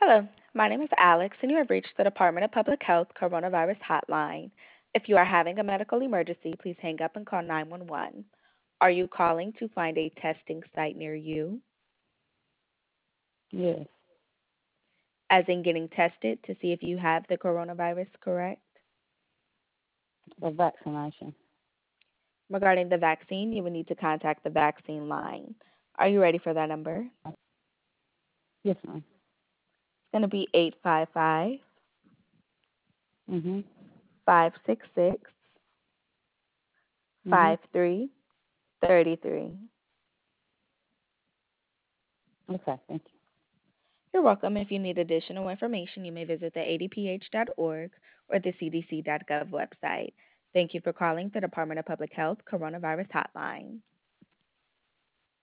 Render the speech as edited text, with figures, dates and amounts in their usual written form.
Hello, my name is Alex, and you have reached the Department of Public Health Coronavirus Hotline. If you are having a medical emergency, please hang up and call 911. Are you calling to find a testing site near you, Yes, as in getting tested to see if you have the coronavirus, correct? for vaccination. Regarding the vaccine, you will need to contact the vaccine line. Are you ready for that number? Yes, ma'am. It's going to be 855 Mhm. 566 Mhm. 5333. Okay, thank you. You're welcome. If you need additional information, you may visit the adph.org or the cdc.gov website. Thank you for calling the Department of Public Health Coronavirus Hotline.